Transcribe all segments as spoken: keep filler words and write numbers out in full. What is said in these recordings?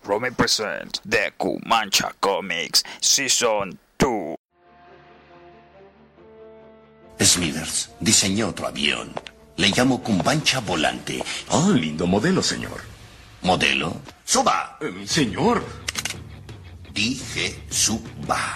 Rome present Deku Mancha Comics Season dos. Smithers diseñó otro avión. Le llamo Cumbancha Volante. Oh, lindo modelo, señor. ¿Modelo? ¡Suba! Eh, señor. Dije suba.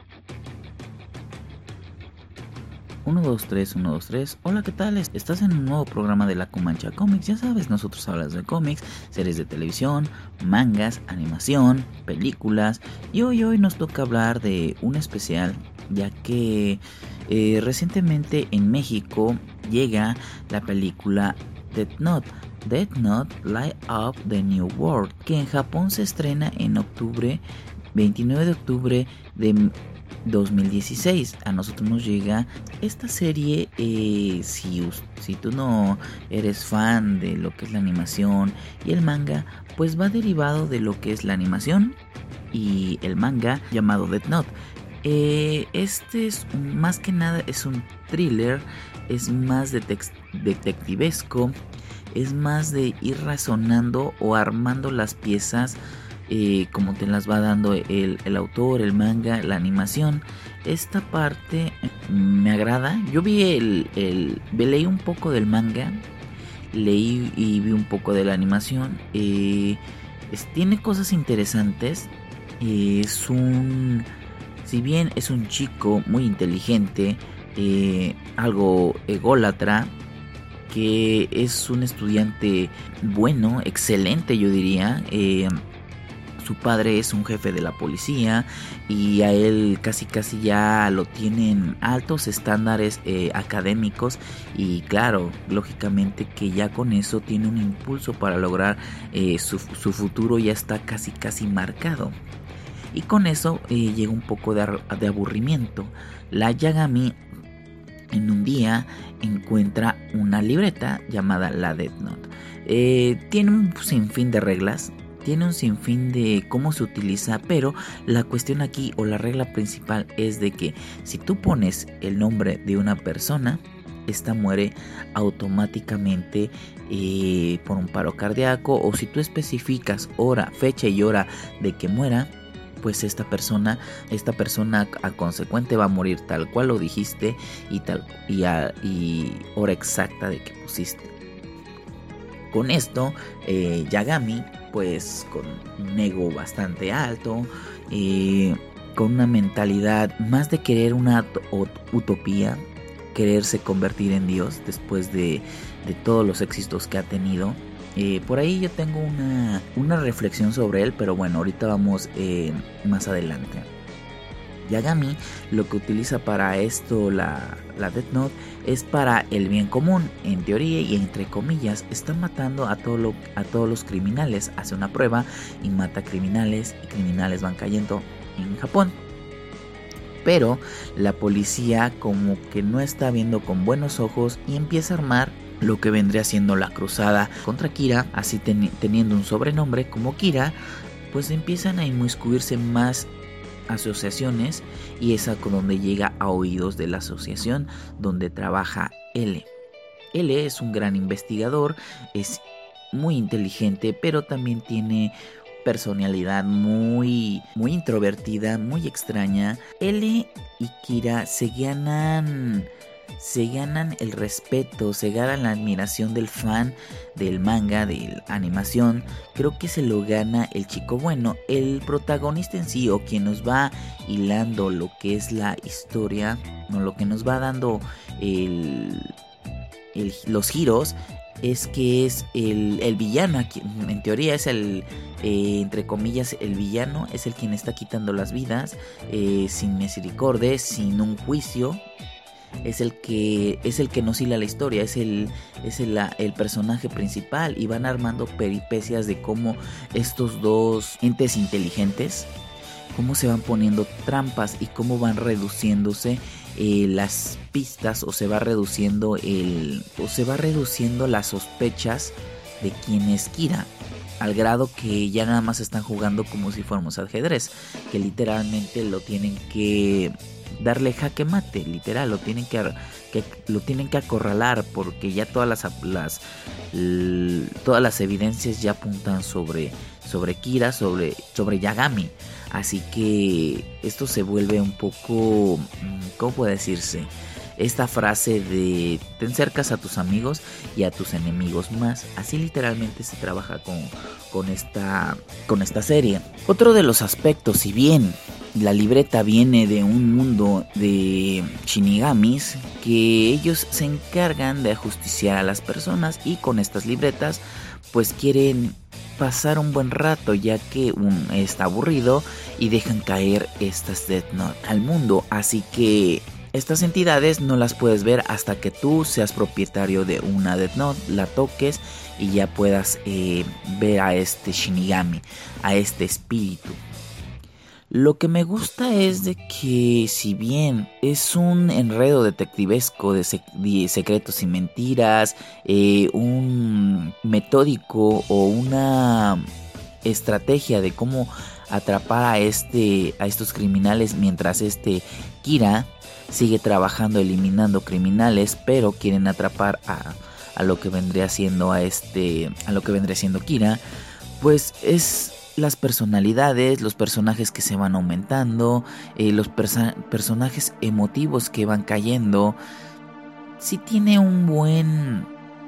uno, dos, tres, uno, dos, tres. Hola, ¿qué tal? Estás en un nuevo programa de la Comancha Comics. Ya sabes, nosotros hablamos de cómics, series de televisión, mangas, animación, películas. Y hoy, hoy nos toca hablar de un especial, ya que eh, recientemente en México llega la película Death Note. Death Note Light Up the New World, que en Japón se estrena en octubre, veintinueve de octubre de dos mil dieciséis. A nosotros nos llega esta serie. eh, si, si tú no eres fan de lo que es la animación y el manga, pues va derivado de lo que es la animación y el manga llamado Death Note. Eh, este es un, más que nada es un thriller, es más detec- detectivesco, es más de ir razonando o armando las piezas Eh, como te las va dando el, el autor, el manga, la animación. Esta parte me agrada. Yo vi el, el leí un poco del manga, leí y vi un poco de la animación. Eh, es, tiene cosas interesantes. Eh, es un, si bien es un chico muy inteligente, eh, algo ególatra, que es un estudiante bueno, excelente, yo diría. Eh, Su padre es un jefe de la policía y a él casi casi ya lo tienen altos estándares eh, académicos, y claro, lógicamente que ya con eso tiene un impulso para lograr eh, su, su futuro ya está casi casi marcado. Y con eso eh, llega un poco de, de aburrimiento. La Yagami en un día encuentra una libreta llamada la Death Note. Eh, tiene un sinfín de reglas. Tiene un sinfín de cómo se utiliza, pero la cuestión aquí o la regla principal es de que si tú pones el nombre de una persona, esta muere automáticamente eh, por un paro cardíaco, o si tú especificas hora, fecha y hora de que muera, pues esta persona, esta persona a consecuente va a morir tal cual lo dijiste y tal y, a, y hora exacta de que pusiste. Con esto, eh, Yagami, pues con un ego bastante alto, eh, con una mentalidad más de querer una utopía, quererse convertir en Dios después de, de todos los éxitos que ha tenido. Eh, por ahí yo tengo una, una reflexión sobre él, pero bueno, ahorita vamos eh, más adelante. Yagami lo que utiliza para esto la, la Death Note es para el bien común. En teoría y entre comillas está matando a, todo lo, a todos los criminales. Hace una prueba y mata criminales, y criminales van cayendo en Japón. Pero la policía como que no está viendo con buenos ojos y empieza a armar lo que vendría siendo la cruzada contra Kira. Así ten, teniendo un sobrenombre como Kira, pues empiezan a inmiscuirse más asociaciones, y es a donde llega a oídos de la asociación donde trabaja L. L es un gran investigador, es muy inteligente, pero también tiene personalidad muy muy introvertida, muy extraña. L y Kira se ganan se ganan el respeto, se ganan la admiración del fan del manga, de la animación. Creo que se lo gana el chico bueno. El protagonista en sí, o quien nos va hilando lo que es la historia, no, lo que nos va dando el, el, los giros, es que es el, el villano. En teoría es el, eh, entre comillas, el villano, es el quien está quitando las vidas eh, sin misericordia, sin un juicio. Es el que es el que nos hila la historia, es el es el, el personaje principal, y van armando peripecias de cómo estos dos entes inteligentes, cómo se van poniendo trampas y cómo van reduciéndose eh, las pistas, o se va reduciendo el o se va reduciendo las sospechas de quién es Kira, al grado que ya nada más están jugando como si fuéramos ajedrez, que literalmente lo tienen que darle jaque mate, literal, lo tienen que, que lo tienen que acorralar, porque ya todas las, las l, todas las evidencias ya apuntan sobre, sobre Kira, sobre, sobre Yagami. Así que esto se vuelve un poco, ¿cómo puede decirse? Esta frase de te acercas a tus amigos y a tus enemigos más. Así literalmente se trabaja con, con, esta, con esta serie. Otro de los aspectos, si bien la libreta viene de un mundo de shinigamis, que ellos se encargan de ajusticiar a las personas, y con estas libretas pues quieren pasar un buen rato, ya que un, está aburrido, y dejan caer estas Death Note al mundo. Así que estas entidades no las puedes ver hasta que tú seas propietario de una Death Note, la toques y ya puedas eh, ver a este Shinigami, a este espíritu. Lo que me gusta es de que, si bien es un enredo detectivesco de, sec- de secretos y mentiras, eh, un metódico o una estrategia de cómo atrapar a este a estos criminales, mientras este Kira sigue trabajando eliminando criminales, pero quieren atrapar a, a lo que vendría siendo a este a lo que vendría siendo Kira, pues es las personalidades, los personajes que se van aumentando, eh, los persa- personajes emotivos que van cayendo. Sí tiene un buen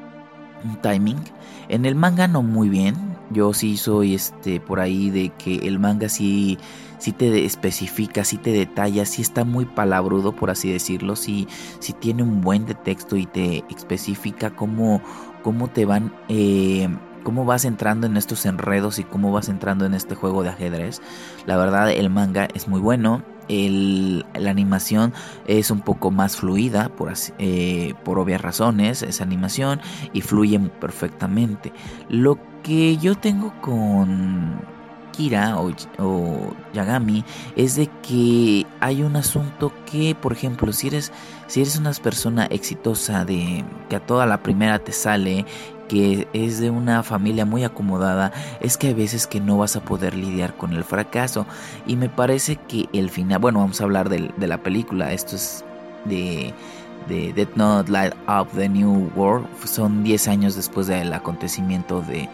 un timing. En el manga no muy bien. Yo sí soy este por ahí de que el manga sí, sí te especifica, sí te detalla, sí está muy palabrudo, por así decirlo. Sí, sí tiene un buen de texto y te especifica cómo, cómo te van... Eh, cómo vas entrando en estos enredos y cómo vas entrando en este juego de ajedrez. La verdad, el manga es muy bueno. El, la animación es un poco más fluida, por, así, eh, por obvias razones, esa animación, y fluye perfectamente. Lo que yo tengo con Kira o, o Yagami es de que hay un asunto que, por ejemplo, si eres, si eres una persona exitosa, de que a toda la primera te sale, que es de una familia muy acomodada, es que hay veces que no vas a poder lidiar con el fracaso. Y me parece que el final, bueno, vamos a hablar de, de la película, esto es de, de Death Note Light Up the New World, son diez años después del acontecimiento de,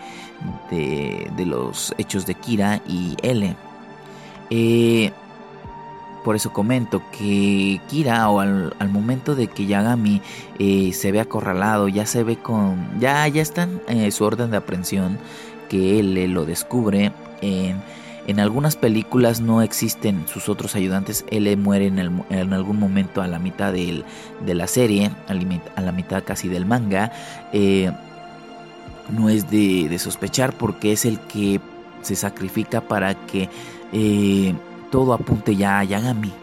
de, de los hechos de Kira y L. Eh... Por eso comento que Kira, o al, al momento de que Yagami eh, se ve acorralado, ya se ve con... Ya, ya está en eh, su orden de aprehensión, que él eh, lo descubre. En, en algunas películas no existen sus otros ayudantes. Él muere en, el, en algún momento a la mitad del, de la serie, a, limit, a la mitad casi del manga. Eh, no es de, de sospechar, porque es el que se sacrifica para que... Eh, todo apunte ya a Yagami.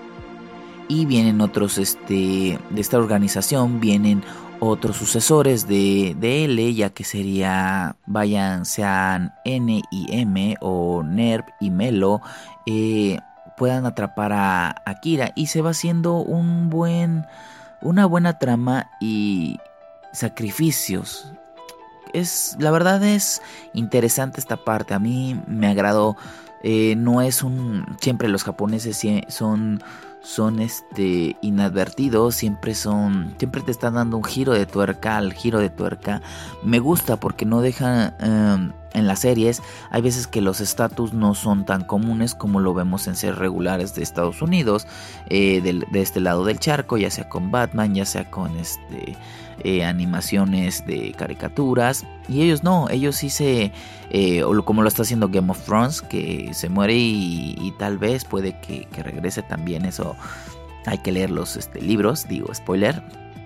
Y vienen otros, este, de esta organización, vienen otros sucesores de, de L, ya que sería, vayan, sean N y M, o Nerv y Melo, eh, puedan atrapar a, a Kira, y se va haciendo un buen, una buena trama y sacrificios. Es, la verdad es interesante esta parte, a mí me agradó. Eh, no es un... Siempre los japoneses son... Son este inadvertidos. Siempre son... Siempre te están dando un giro de tuerca al giro de tuerca. Me gusta porque no deja... Um, en las series hay veces que los estatus no son tan comunes como lo vemos en series regulares de Estados Unidos, eh, de, de este lado del charco, ya sea con Batman, ya sea con este eh, animaciones de caricaturas. Y ellos no, ellos sí se... Eh, o como lo está haciendo Game of Thrones, que se muere y, y tal vez puede que, que regrese también. Eso hay que leer los este, libros, digo, spoiler.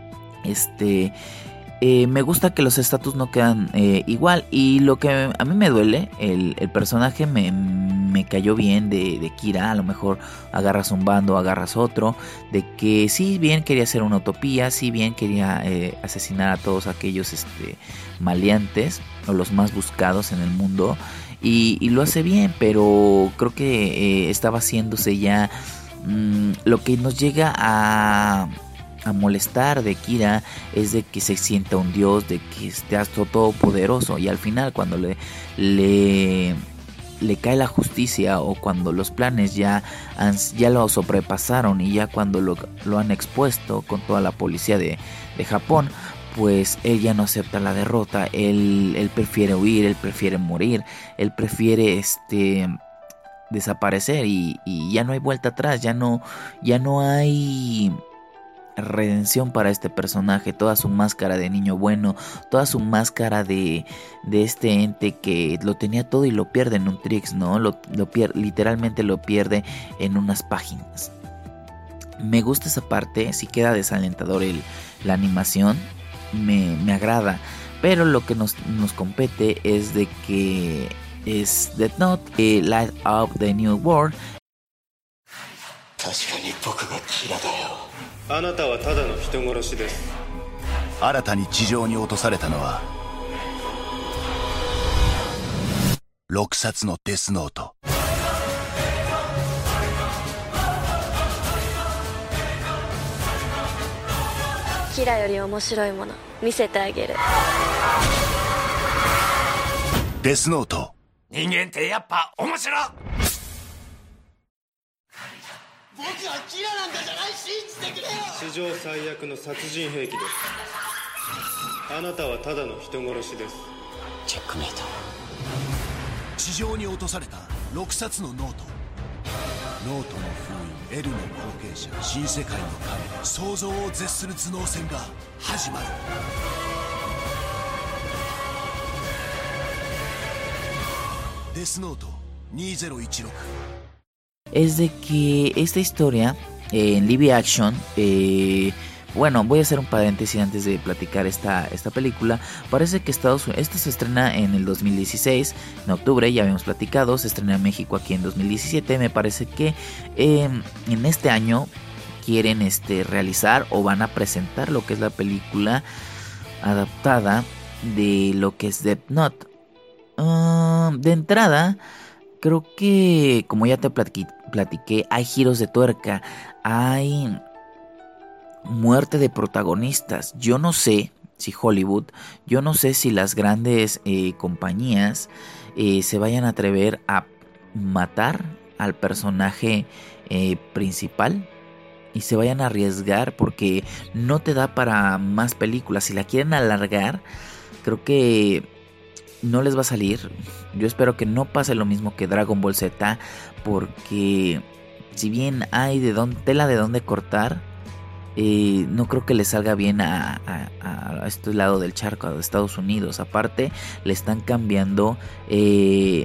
Este... Eh, me gusta que los estatus no quedan eh, igual. Y lo que a mí me duele, el, el personaje me, me cayó bien de, de Kira. A lo mejor agarras un bando, agarras otro. De que sí bien quería hacer una utopía, sí bien quería eh, asesinar a todos aquellos este, maleantes, o los más buscados en el mundo. Y, y lo hace bien, pero creo que eh, estaba haciéndose ya mmm, lo que nos llega a... a molestar de Kira es de que se sienta un dios, de que esté todopoderoso, y al final cuando le, le, le cae la justicia, o cuando los planes ya, han, ya lo sobrepasaron, y ya cuando lo, lo han expuesto con toda la policía de, de Japón, pues él ya no acepta la derrota, él, él prefiere huir, él prefiere morir, él prefiere este desaparecer, y, y ya no hay vuelta atrás, ya no, ya no hay redención para este personaje. Toda su máscara de niño bueno, toda su máscara de, de este ente que lo tenía todo y lo pierde en un Trix, ¿no? Lo, lo pier- literalmente lo pierde en unas páginas. Me gusta esa parte, sí queda desalentador el, la animación, me, me agrada, pero lo que nos, nos compete es de que es Death Note, eh, Light of the New World. あなたはただの人殺しです。 新たに地上に落とされたのはろくさつのデスノート。 キラより面白いもの見せてあげる。 デスノート。 人間ってやっぱ面白い。 僕はキラなんかじゃない、信じてくれよ。 史上最悪の殺人兵器です。あなたはただの人殺しです。 チェックメイト。 地上に落とされたろくさつのノート。ノートの封印 L の後継者、新世界の神、想像を絶する頭脳戦が始まる。デスノートにせんじゅうろく。 Es de que esta historia eh, en live action, eh, bueno, voy a hacer un paréntesis antes de platicar esta, esta película. Parece que Estados Unidos, esta se estrena en el dos mil dieciséis, en octubre, ya habíamos platicado, se estrena en México aquí en dos mil diecisiete. Me parece que eh, en este año quieren este, realizar o van a presentar lo que es la película adaptada de lo que es Death Note. Uh, de entrada, creo que, como ya te platiqué, platiqué, hay giros de tuerca, hay muerte de protagonistas. Yo no sé si Hollywood, yo no sé si las grandes eh, compañías eh, se vayan a atrever a matar al personaje eh, principal y se vayan a arriesgar, porque no te da para más películas. Si la quieren alargar, creo que no les va a salir. Yo espero que no pase lo mismo que Dragon Ball Z, porque si bien hay de dónde, tela de dónde cortar, eh, no creo que le salga bien a, a, a este lado del charco, a Estados Unidos. Aparte, le están cambiando eh,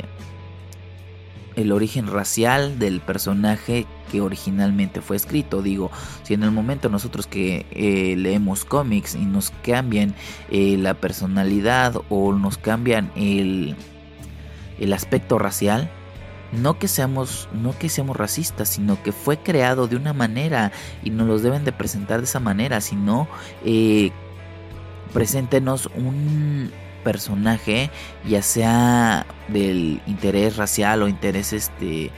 el origen racial del personaje que originalmente fue escrito. Digo, si en el momento nosotros que eh, leemos cómics y nos cambian eh, la personalidad o nos cambian el, el aspecto racial, no que seamos no que seamos racistas, sino que fue creado de una manera y nos los deben de presentar de esa manera. Sino eh, preséntenos un personaje, ya sea del interés racial o interés este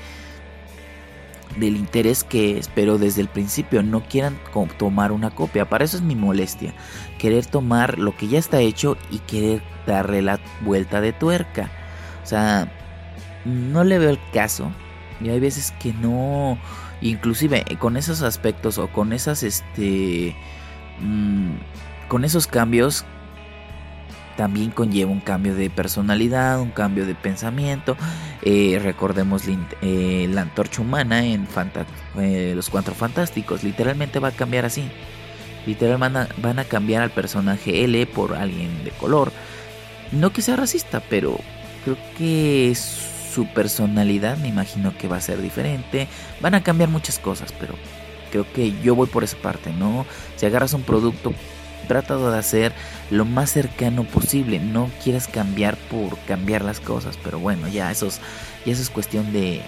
del interés que es, pero desde el principio no quieran tomar una copia. Para eso es mi molestia, querer tomar lo que ya está hecho y querer darle la vuelta de tuerca. O sea, no le veo el caso. Y hay veces que no, inclusive con esos aspectos o con esas este mmm, con esos cambios también conlleva un cambio de personalidad, un cambio de pensamiento. Eh, recordemos eh, la antorcha humana en Fanta- eh, Los Cuatro Fantásticos. Literalmente va a cambiar así. Literalmente van a, van a cambiar al personaje L por alguien de color. No que sea racista, pero creo que su personalidad me imagino que va a ser diferente. Van a cambiar muchas cosas, pero creo que yo voy por esa parte, ¿no? Si agarras un producto, trata de hacer lo más cercano posible. No quieras cambiar por cambiar las cosas. Pero bueno, ya eso es, ya eso es cuestión de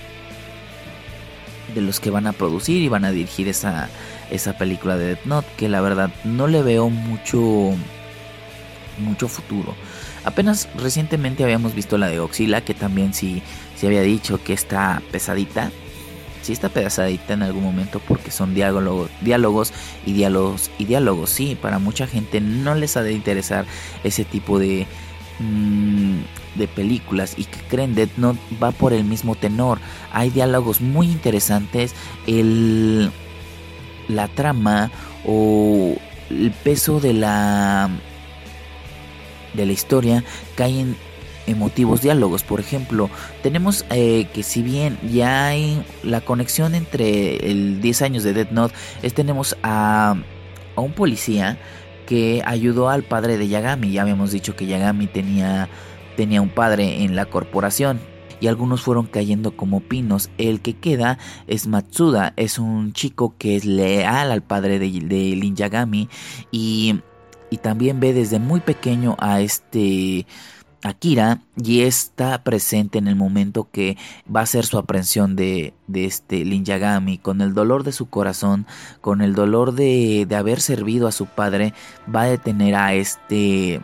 de los que van a producir y van a dirigir esa, esa película de Death Note, que la verdad no le veo mucho mucho futuro. Apenas recientemente habíamos visto la de Godzilla, que también sí se había dicho que está pesadita. sí está pedazadita en algún momento porque son diálogo, diálogos y diálogos y diálogos. Sí, para mucha gente no les ha de interesar ese tipo de, mmm, de películas, y que creen Death Note va por el mismo tenor. Hay diálogos muy interesantes, el, la trama o el peso de la, de la historia cae en emotivos diálogos. Por ejemplo, tenemos eh, que si bien ya hay la conexión entre el diez años de Death Note, es tenemos a, a un policía que ayudó al padre de Yagami. Ya habíamos dicho que Yagami tenía, tenía un padre en la corporación y algunos fueron cayendo como pinos. El que queda es Matsuda, es un chico que es leal al padre de, de Lin Yagami y, y también ve desde muy pequeño a este Akira, y está presente en el momento que va a ser su aprehensión de, de este Lin Yagami. Con el dolor de su corazón, con el dolor de, de haber servido a su padre, va a detener a este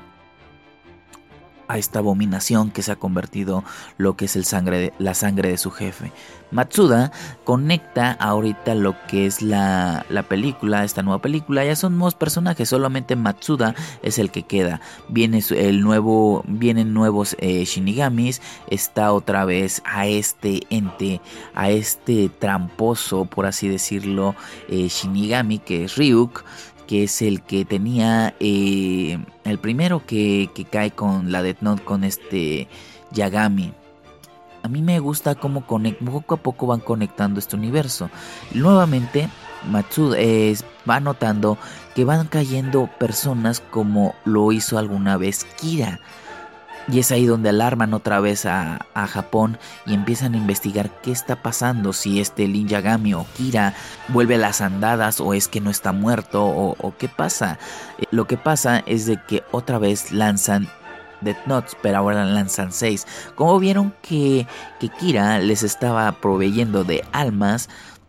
a esta abominación que se ha convertido lo que es el sangre de, la sangre de su jefe. Matsuda conecta ahorita lo que es la, la película, esta nueva película. Ya son nuevos personajes, solamente Matsuda es el que queda. Viene el nuevo, vienen nuevos eh, Shinigamis. Está otra vez a este ente, a este tramposo, por así decirlo, eh, Shinigami, que es Ryuk, que es el que tenía eh, el primero que, que cae con la Death Note, con este Yagami. A mí me gusta cómo conect, poco a poco van conectando este universo. Nuevamente Matsuda eh, va notando que van cayendo personas como lo hizo alguna vez Kira. Y es ahí donde alarman otra vez a, a Japón y empiezan a investigar qué está pasando, si este Lin Yagami o Kira vuelve a las andadas o es que no está muerto o, o qué pasa. Eh, lo que pasa es de que otra vez lanzan Death Notes, pero ahora lanzan seis. Como vieron que, que Kira les estaba proveyendo de almas,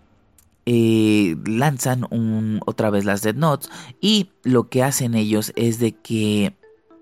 eh, lanzan un, otra vez las Death Notes, y lo que hacen ellos es de que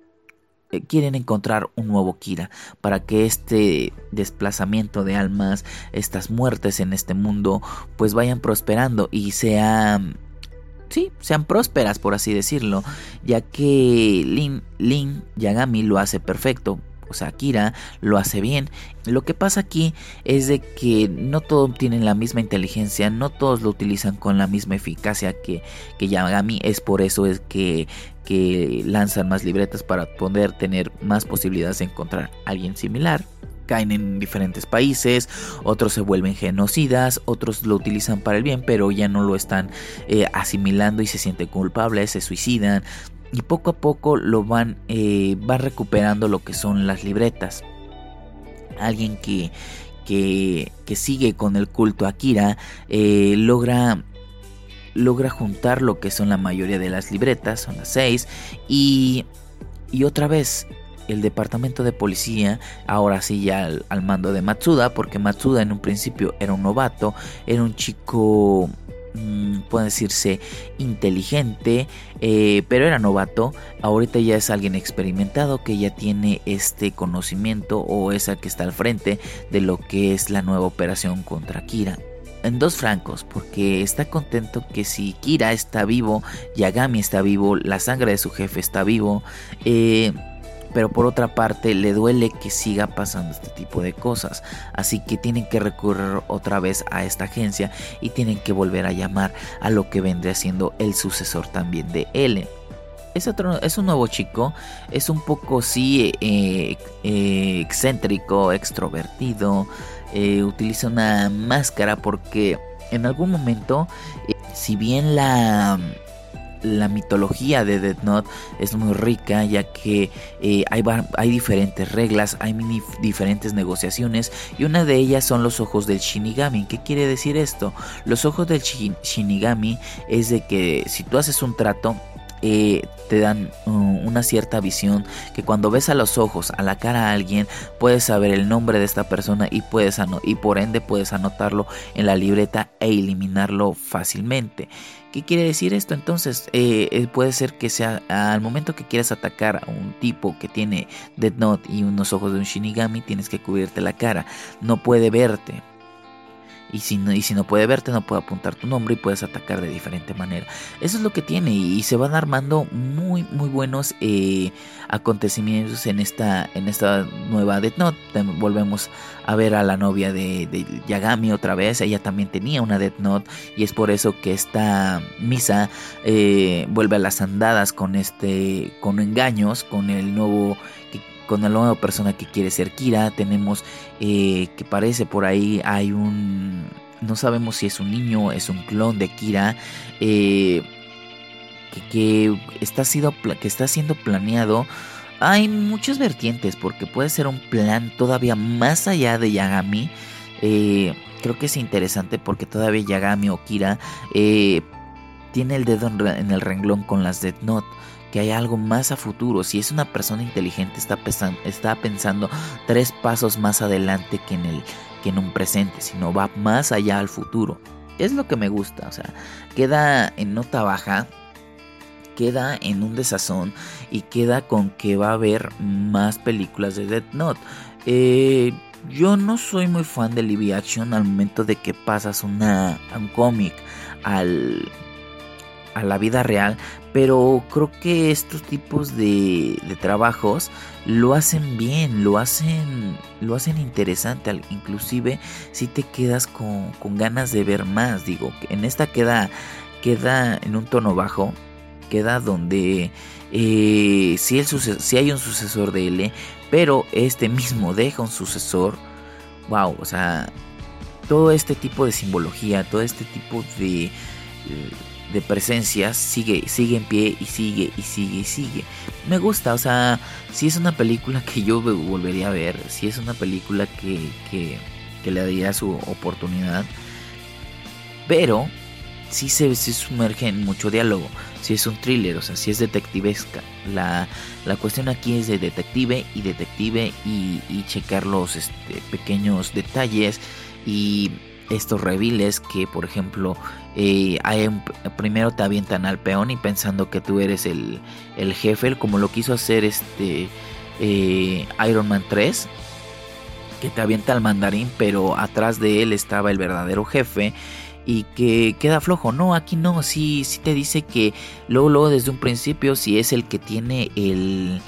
quieren encontrar un nuevo Kira para que este desplazamiento de almas, estas muertes en este mundo, pues vayan prosperando y sean, sí, sean prósperas, por así decirlo, ya que Lin, Lin Yagami lo hace perfecto. O sea, Kira lo hace bien. Lo que pasa aquí es de que no todos tienen la misma inteligencia, no todos lo utilizan con la misma eficacia que, que Yagami. Es por eso es que, que lanzan más libretas para poder tener más posibilidades de encontrar a alguien similar. Caen en diferentes países, otros se vuelven genocidas, otros lo utilizan para el bien, pero ya no lo están eh, asimilando y se sienten culpables, se suicidan. Y poco a poco lo van, eh, van recuperando lo que son las libretas. Alguien que, que, que sigue con el culto a Kira eh, logra, logra juntar lo que son la mayoría de las libretas, son las seis. Y, y otra vez el departamento de policía, ahora sí ya al, al mando de Matsuda, porque Matsuda en un principio era un novato, era un chico, puede decirse inteligente, eh, pero era novato. Ahorita ya es alguien experimentado que ya tiene este conocimiento, o esa que está al frente de lo que es la nueva operación contra Kira. En dos francos, porque está contento que si Kira está vivo, Yagami está vivo, la sangre de su jefe está vivo, eh, pero por otra parte le duele que siga pasando este tipo de cosas, así que tienen que recurrir otra vez a esta agencia y tienen que volver a llamar a lo que vendría siendo el sucesor también de L. Es, otro, es un nuevo chico, es un poco sí eh, eh, excéntrico, extrovertido, eh, utiliza una máscara porque en algún momento, eh, si bien la... La mitología de Death Note es muy rica, ya que eh, hay, hay diferentes reglas, hay mini, diferentes negociaciones, y una de ellas son los ojos del Shinigami. ¿Qué quiere decir esto? Los ojos del Shin, Shinigami es de que si tú haces un trato, eh, te dan uh, una cierta visión, que cuando ves a los ojos, a la cara a alguien, puedes saber el nombre de esta persona y, puedes ano- y por ende puedes anotarlo en la libreta e eliminarlo fácilmente. ¿Qué quiere decir esto? Entonces eh, puede ser que sea al momento que quieras atacar a un tipo que tiene Death Note y unos ojos de un Shinigami, tienes que cubrirte la cara, no puede verte. Y si, no, y si no puede verte, no puede apuntar tu nombre y puedes atacar de diferente manera. Eso es lo que tiene, y se van armando muy muy buenos eh, acontecimientos en esta, en esta nueva Death Note. Volvemos a ver a la novia de, de Yagami otra vez. Ella también tenía una Death Note, y es por eso que esta Misa eh, vuelve a las andadas con este, con engaños, con el nuevo... con la nueva persona que quiere ser Kira. Tenemos eh, que parece por ahí hay un... no sabemos si es un niño, es un clon de Kira. Eh, que, que, está sido, que está siendo planeado. Hay muchas vertientes porque puede ser un plan todavía más allá de Yagami. Eh, creo que es interesante porque todavía Yagami o Kira eh, tiene el dedo en el renglón con las Death Note. Que hay algo más a futuro. Si es una persona inteligente, está pensando, está pensando tres pasos más adelante que en, el, que en un presente, sino va más allá al futuro. Es lo que me gusta, o sea, queda en nota baja, queda en un desazón y queda con que va a haber más películas de Death Note. Eh, yo no soy muy fan de live action al momento de que pasas una, un cómic al... a la vida real, pero creo que estos tipos de, de trabajos lo hacen bien, lo hacen lo hacen interesante, inclusive si te quedas con, con ganas de ver más. Digo, en esta queda queda en un tono bajo, queda donde eh, si, el suces- si hay un sucesor de L, pero este mismo deja un sucesor. Wow, o sea, todo este tipo de simbología, todo este tipo de eh, de presencias sigue, sigue en pie y sigue y sigue y sigue. Me gusta, o sea, si es una película que yo volvería a ver, si es una película que, que, que le daría su oportunidad, pero si se, se sumerge en mucho diálogo, si es un thriller, o sea, si es detectivesca. La, la cuestión aquí es de detective y detective y, y checar los este, pequeños detalles y estos reviles que, por ejemplo, eh, hay un, primero te avientan al peón y pensando que tú eres el, el jefe, como lo quiso hacer este eh, Iron Man tres, que te avienta al mandarín, pero atrás de él estaba el verdadero jefe y que queda flojo. No, aquí no, sí, sí te dice que luego, luego desde un principio, si es el que tiene el...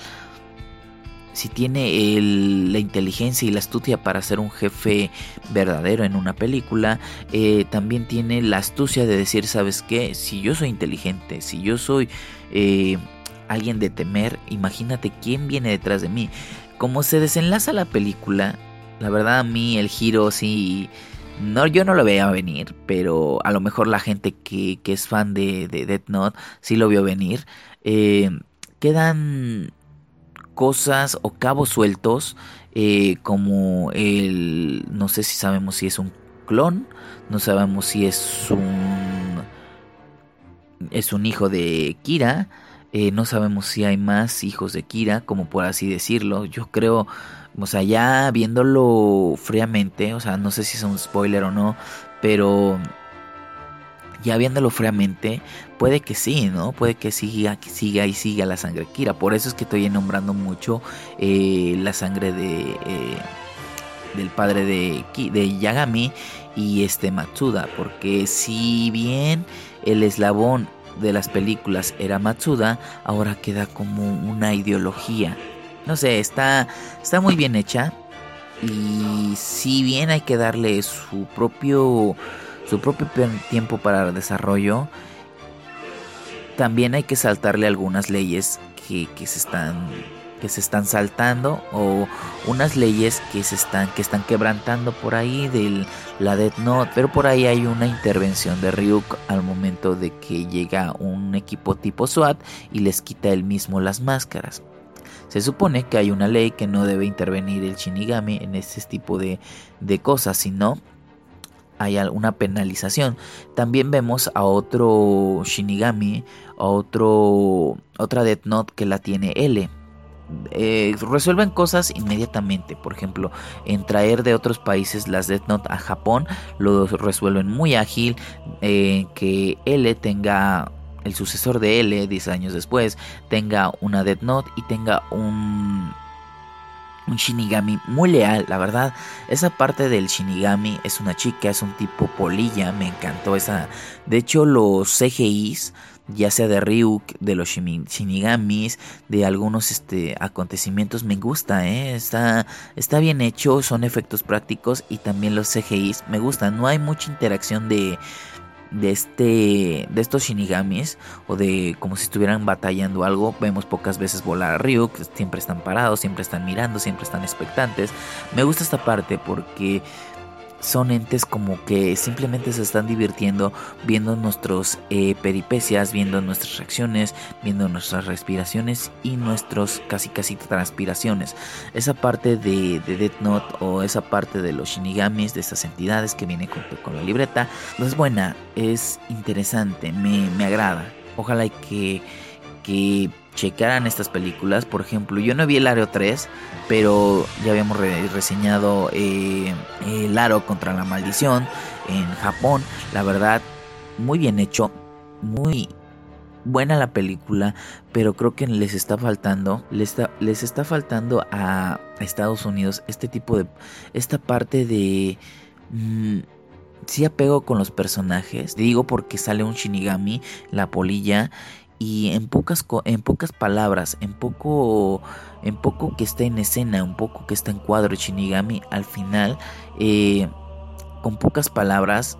si tiene el, la inteligencia y la astucia para ser un jefe verdadero en una película, eh, también tiene la astucia de decir, ¿sabes qué? Si yo soy inteligente, si yo soy eh, alguien de temer, imagínate quién viene detrás de mí. Como se desenlaza la película, la verdad a mí el giro sí... No, yo no lo veía venir, pero a lo mejor la gente que, que es fan de, de Death Note sí lo vio venir. Eh, quedan... cosas o cabos sueltos, eh, como el, no sé si sabemos si es un clon, no sabemos si es un es un hijo de Kira, eh, no sabemos si hay más hijos de Kira, como por así decirlo. Yo creo, o sea, ya viéndolo fríamente, o sea, no sé si es un spoiler o no, pero ya viéndolo fríamente, puede que sí, ¿no? Puede que siga, que siga y siga la sangre Kira. Por eso es que estoy nombrando mucho eh, la sangre de eh, del padre de, de Yagami y este Matsuda. Porque si bien el eslabón de las películas era Matsuda, ahora queda como una ideología. No sé, está, está muy bien hecha. Y si bien hay que darle su propio... su propio tiempo para el desarrollo, también hay que saltarle algunas leyes que, que se están que se están saltando, o unas leyes que se están que están quebrantando por ahí de la Death Note. Pero por ahí hay una intervención de Ryuk al momento de que llega un equipo tipo SWAT y les quita él mismo las máscaras. Se supone que hay una ley que no debe intervenir el Shinigami en este tipo de, de cosas, sino hay una penalización. También vemos a otro Shinigami, a otro otra Death Note que la tiene L. Eh, resuelven cosas inmediatamente. Por ejemplo, en traer de otros países las Death Note a Japón, lo resuelven muy ágil. Eh, que L tenga el sucesor de L diez años después, tenga una Death Note y tenga un un Shinigami muy leal, la verdad. Esa parte del Shinigami es una chica, es un tipo polilla, me encantó esa. De hecho, los C G Is, ya sea de Ryuk, de los Shinigamis, de algunos este, acontecimientos, me gusta, ¿eh? está, está bien hecho, son efectos prácticos y también los C G Is me gustan. No hay mucha interacción de, de, este, de estos Shinigamis o de como si estuvieran batallando algo. Vemos pocas veces volar a Ryuk, siempre están parados, siempre están mirando, siempre están expectantes. Me gusta esta parte porque son entes como que simplemente se están divirtiendo viendo nuestras eh, peripecias, viendo nuestras reacciones, viendo nuestras respiraciones y nuestros casi casi transpiraciones. Esa parte de, de Death Note o esa parte de los Shinigamis, de estas entidades que viene junto con la libreta, es buena, es interesante, me, me agrada. Ojalá y que, que checaran estas películas. Por ejemplo, yo no vi el Aro tres, pero ya habíamos re- reseñado eh, el Aro contra la maldición en Japón. La verdad, muy bien hecho, muy buena la película, pero creo que les está faltando, les está, les está faltando a Estados Unidos este tipo de, esta parte de mmm, sí apego con los personajes. Digo porque sale un Shinigami, la polilla, y en pocas, en pocas palabras, en poco, en poco que está en escena, un poco que está en cuadro el Shinigami, al final, eh, con pocas palabras,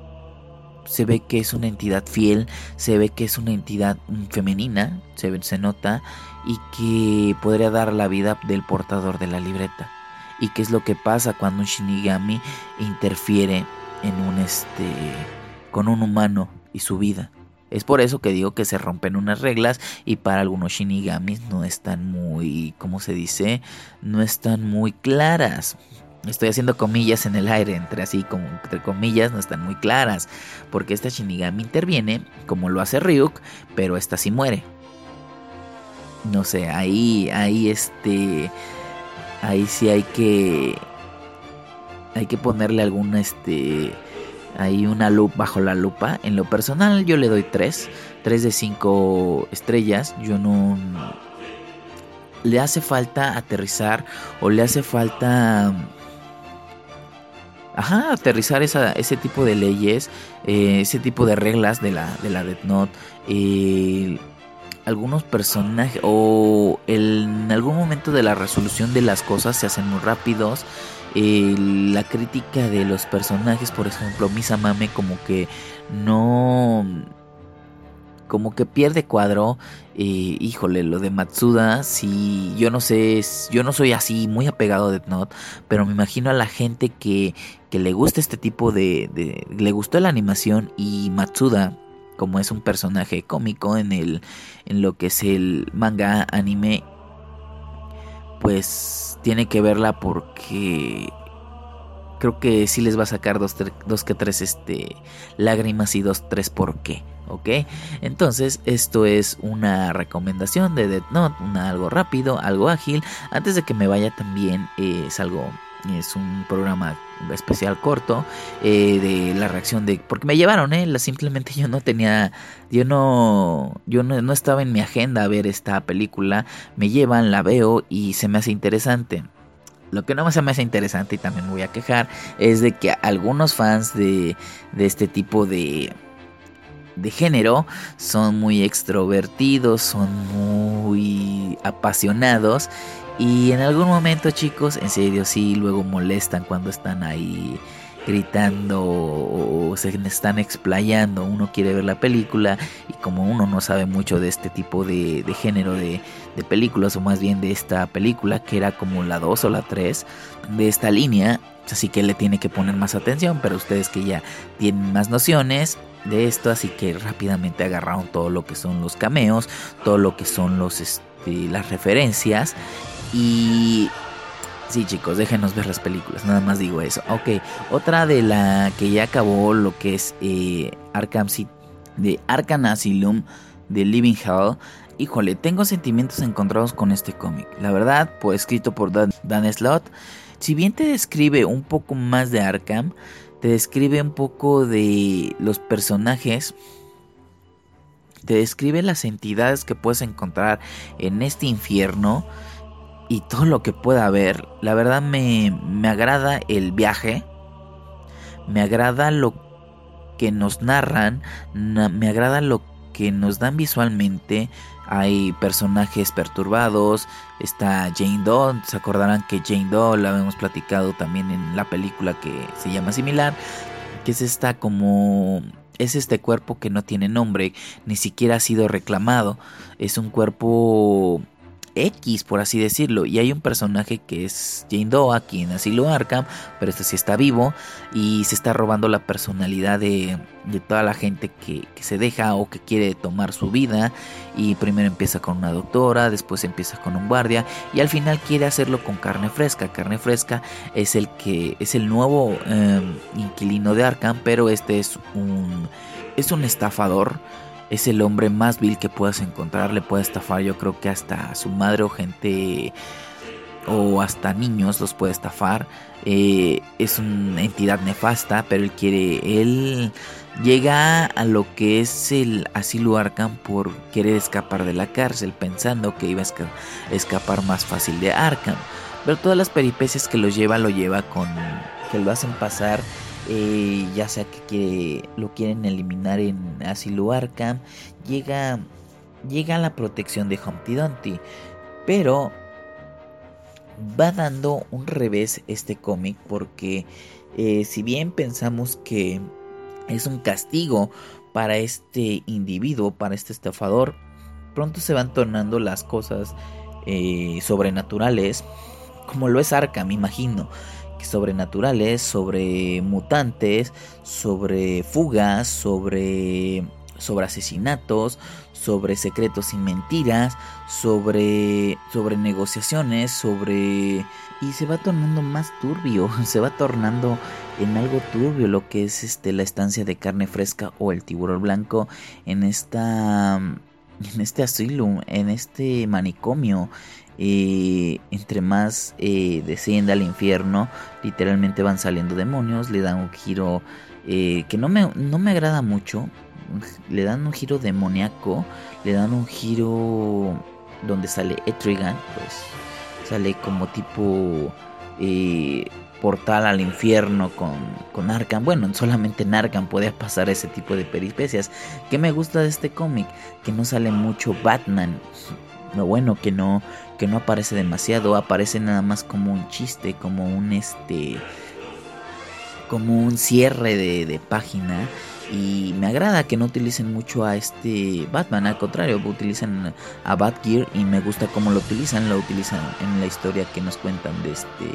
se ve que es una entidad fiel, se ve que es una entidad femenina, se, ve, se nota, y que podría dar la vida del portador de la libreta. Y qué es lo que pasa cuando un Shinigami interfiere en un este, con un humano y su vida. Es por eso que digo que se rompen unas reglas y para algunos Shinigamis no están muy, ¿cómo se dice? No están muy claras. Estoy haciendo comillas en el aire, entre así como entre comillas, no están muy claras. Porque esta Shinigami interviene, como lo hace Ryuk, pero esta sí muere. No sé, ahí, ahí este, ahí sí hay que, hay que ponerle algún este... Hay una lupa bajo la lupa. En lo personal yo le doy tres. tres de cinco estrellas. Yo no... Le hace falta aterrizar. O le hace falta... Ajá, aterrizar esa, ese tipo de leyes. Eh, ese tipo de reglas de la, de la Death Note. Eh, algunos personajes... O el, en algún momento de la resolución de las cosas se hacen muy rápidos. Eh, la crítica de los personajes, por ejemplo, Misamame como que no, como que pierde cuadro. Eh, híjole, lo de Matsuda, sí, yo no sé, yo no soy así muy apegado a Death Note, pero me imagino a la gente que, que le gusta este tipo de, de, le gustó la animación y Matsuda, como es un personaje cómico en el, en lo que es el manga anime, pues tiene que verla porque creo que sí les va a sacar dos, tre- dos que tres este, lágrimas y dos, tres por qué, ¿ok? Entonces esto es una recomendación de Death Note, una, algo rápido, algo ágil. Antes de que me vaya también eh, es algo, es un programa especial corto eh, de la reacción de, porque me llevaron, eh, la, simplemente yo no tenía, yo no, yo no, no estaba en mi agenda a ver esta película, me llevan, la veo y se me hace interesante. Lo que no se me hace interesante y también me voy a quejar es de que algunos fans de, de este tipo de de género son muy extrovertidos, son muy apasionados. Y en algún momento, chicos, en serio, sí, luego molestan cuando están ahí gritando o se están explayando. Uno quiere ver la película y como uno no sabe mucho de este tipo de, de género de, de películas, o más bien de esta película, que era como la dos o la tres de esta línea, así que le tiene que poner más atención. Pero ustedes que ya tienen más nociones de esto, así que rápidamente agarraron todo lo que son los cameos, todo lo que son los este, las referencias. Y sí, chicos, déjenos ver las películas, nada más digo eso. Ok, otra de la que ya acabó lo que es eh, Arkham City, de Arkham Asylum, de Living Hell. Híjole, tengo sentimientos encontrados con este cómic. La verdad, pues escrito por Dan, Dan Slott. Si bien te describe un poco más de Arkham, te describe un poco de los personajes, te describe las entidades que puedes encontrar en este infierno. y todo lo que pueda haber. La verdad me, me agrada el viaje, me agrada lo que nos narran, na, me agrada lo que nos dan visualmente. Hay personajes perturbados, está Jane Doe, se acordarán que Jane Doe la habíamos platicado también en la película que se llama similar, que es esta como... es este cuerpo que no tiene nombre, ni siquiera ha sido reclamado, es un cuerpo X, por así decirlo, y hay un personaje que es Jane Doe aquí en Asilo Arkham, pero este sí está vivo y se está robando la personalidad de, de toda la gente que, que se deja o que quiere tomar su vida, y primero empieza con una doctora, después empieza con un guardia y al final quiere hacerlo con Carne Fresca. Carne Fresca es el que es el nuevo eh, inquilino de Arkham, pero este es un es un estafador. Es el hombre más vil que puedas encontrar. Le puede estafar, yo creo que hasta a su madre o gente, o hasta niños los puede estafar. Eh, es una entidad nefasta, pero él quiere, él llega a lo que es el Asilo Arkham por querer escapar de la cárcel, pensando que iba a esca- escapar más fácil de Arkham. Pero todas las peripecias que lo lleva, lo lleva con, que lo hacen pasar. Eh, ya sea que quiere, lo quieren eliminar en Asilo Arkham, llega, llega a la protección de Humpty Dumpty, pero va dando un revés este cómic, porque eh, si bien pensamos que es un castigo para este individuo, para este estafador, pronto se van tornando las cosas eh, sobrenaturales, como lo es Arkham, me imagino. Sobrenaturales, sobre mutantes, sobre fugas, sobre, sobre asesinatos, sobre secretos y mentiras, sobre, sobre negociaciones, sobre... y se va tornando más turbio, se va tornando en algo turbio lo que es este la estancia de Carne Fresca o el Tiburón Blanco en esta... en este asilo, en este manicomio. Eh, entre más eh, desciende al infierno, literalmente van saliendo demonios, le dan un giro eh, que no me, no me agrada mucho, le dan un giro demoníaco, le dan un giro donde sale Etrigan, pues sale como tipo eh, portal al infierno con, con Arkham. Bueno, solamente en Arkham podía pasar ese tipo de peripecias. ¿Qué me gusta de este cómic? Que no sale mucho Batman. No, bueno, que no, que no aparece demasiado, aparece nada más como un chiste, como un este, como un cierre de, de página. Y me agrada que no utilicen mucho a este Batman, al contrario, utilizan a Batgear y me gusta cómo lo utilizan, lo utilizan en la historia que nos cuentan de este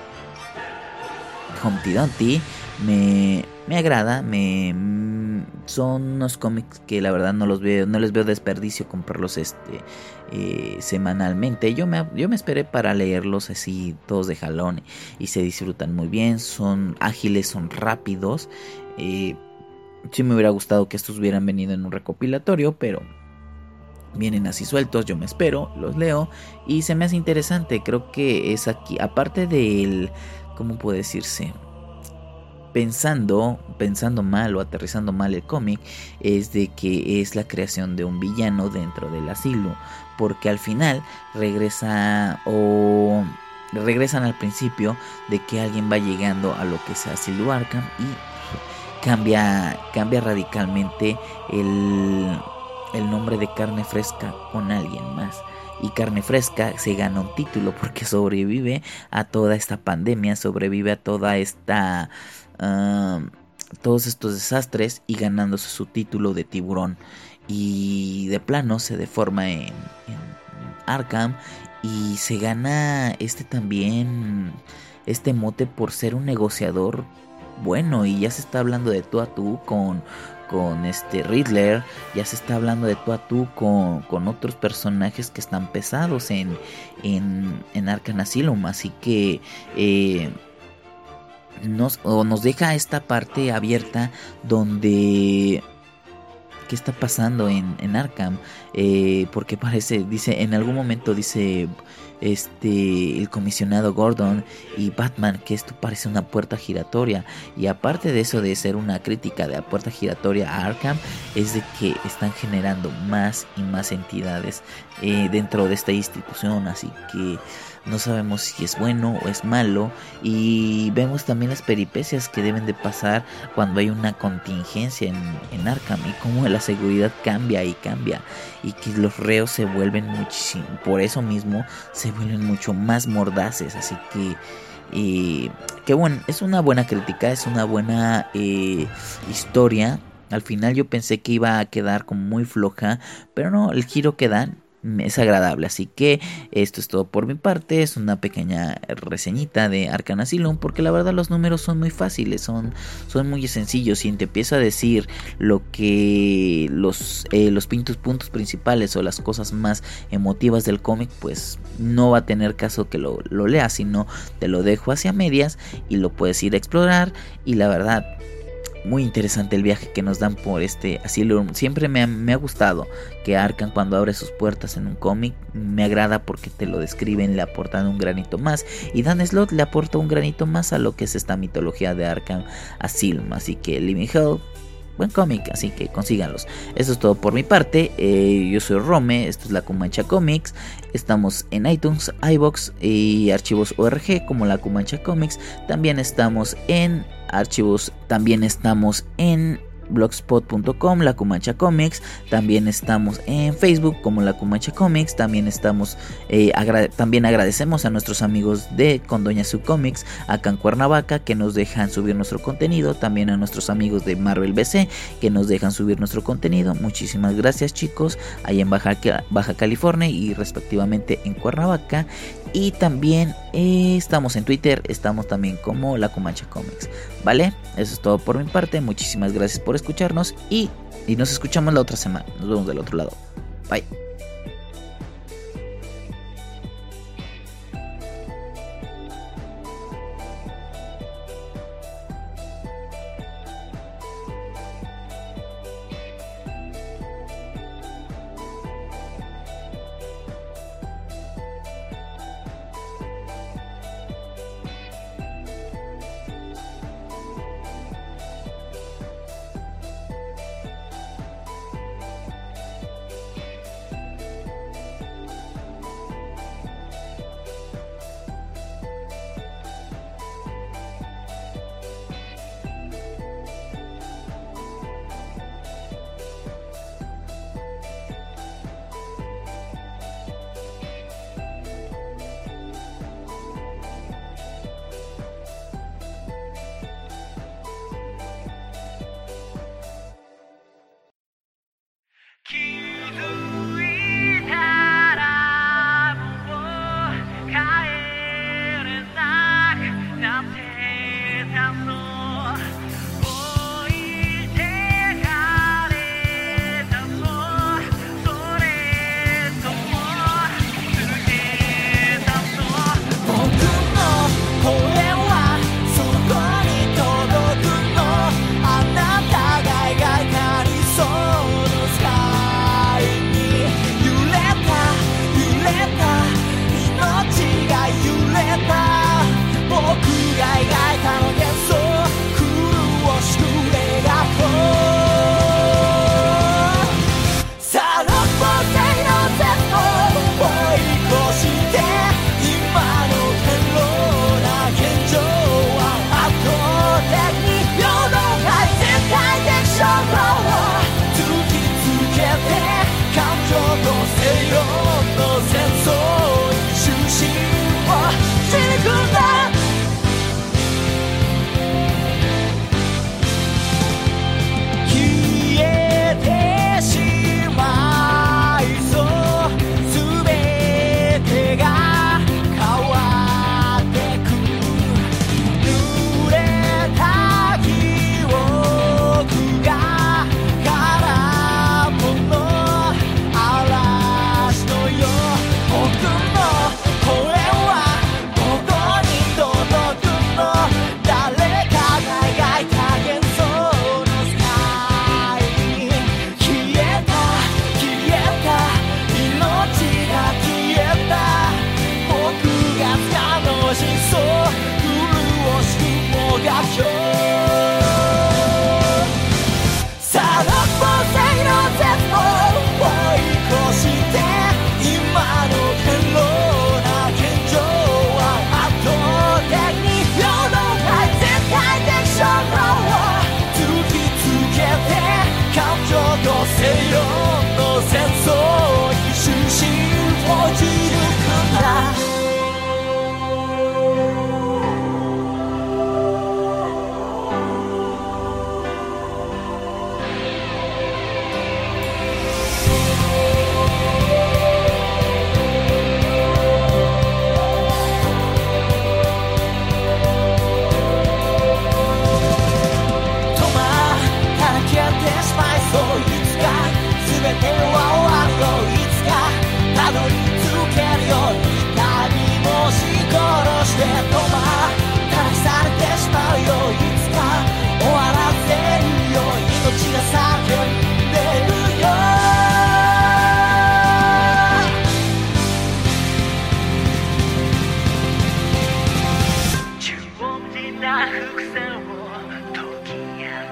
Humpty Dumpty. Me, me agrada, me son unos cómics que la verdad no los veo, no les veo desperdicio comprarlos este eh, semanalmente. Yo me, yo me esperé para leerlos así todos de jalón y se disfrutan muy bien, son ágiles, son rápidos. Eh, sí me hubiera gustado que estos hubieran venido en un recopilatorio, pero vienen así sueltos, yo me espero, los leo y se me hace interesante. Creo que es aquí, aparte del, ¿cómo puede decirse? Pensando, pensando mal o aterrizando mal el cómic, es de que es la creación de un villano dentro del asilo, porque al final regresa o regresan al principio de que alguien va llegando a lo que es Asilo Arkham y cambia, cambia radicalmente el, el nombre de Carne Fresca con alguien más. Y Carne Fresca se gana un título porque sobrevive a toda esta pandemia, sobrevive a toda esta... Uh, todos estos desastres y ganándose su título de tiburón, y de plano se deforma en, en Arkham y se gana este también este mote por ser un negociador bueno, y ya se está hablando de tú a tú con con este Riddler, ya se está hablando de tú a tú con, con otros personajes que están pesados en en, en Arkham Asylum, así que eh, Nos, o nos deja esta parte abierta donde ¿qué está pasando en, en Arkham? Eh, porque parece, dice, en algún momento dice este el comisionado Gordon y Batman que esto parece una puerta giratoria, y aparte de eso de ser una crítica de la puerta giratoria a Arkham, es de que están generando más y más entidades eh, dentro de esta institución, así que no sabemos si es bueno o es malo, y vemos también las peripecias que deben de pasar cuando hay una contingencia en, en Arkham, y cómo la seguridad cambia y cambia, y que los reos se vuelven muchísimo, por eso mismo se vuelven mucho más mordaces. Así que eh, que bueno, es una buena crítica, es una buena eh, historia. Al final yo pensé que iba a quedar como muy floja, pero no, el giro que dan es agradable. Así que esto es todo por mi parte. Es una pequeña reseñita de Arkham Asylum, porque la verdad los números son muy fáciles, son, son muy sencillos. Y te empiezo a decir lo que los, eh, los puntos, puntos principales o las cosas más emotivas del cómic, pues no va a tener caso que lo, lo leas, sino te lo dejo hacia medias y lo puedes ir a explorar. Y la verdad, muy interesante el viaje que nos dan por este Asylum. Siempre me ha, me ha gustado que Arkham, cuando abre sus puertas en un cómic, me agrada porque te lo describen, le aportan un granito más, y Dan Slott le aporta un granito más a lo que es esta mitología de Arkham Asylum. Así que Living Hell, buen cómic, así que consíganlos. Eso es todo por mi parte. eh, Yo soy Rome, esto es La Comancha Comics. Estamos en iTunes, iVoox y archivos O R G como La Comancha Comics. También estamos en archivos, también estamos en blogspot punto com, La Comancha Comics. También estamos en Facebook como La Comancha Comics. También estamos eh, agra- también agradecemos a nuestros amigos de Condoña Su Comics acá en Cuernavaca, que nos dejan subir nuestro contenido. También a nuestros amigos de Marvel B C, que nos dejan subir nuestro contenido. Muchísimas gracias, chicos, ahí en Baja, Baja California y respectivamente en Cuernavaca. Y también eh, estamos en Twitter, estamos también como La Comancha Comics, ¿vale? Eso es todo por mi parte. Muchísimas gracias por escucharnos y, y nos escuchamos la otra semana. Nos vemos del otro lado. Bye.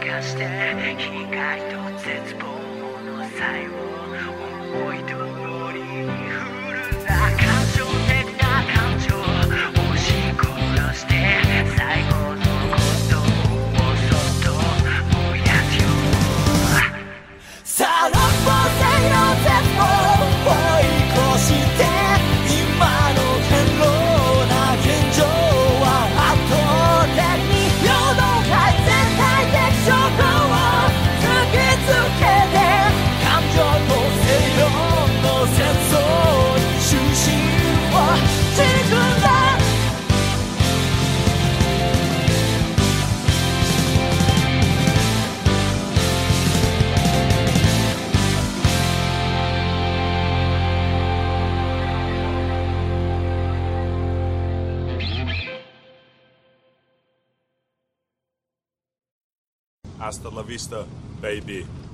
かして光と絶望の際を思い通りに振るな感情的な感情押し殺して最後のことをそっと燃やすよさあ六方星の絶望を追い越して今の堅牢な現状は圧倒的に平等改善大的証拠を突きつけて感情と西洋の戦争に終身を散り込んだ Hasta la vista, baby.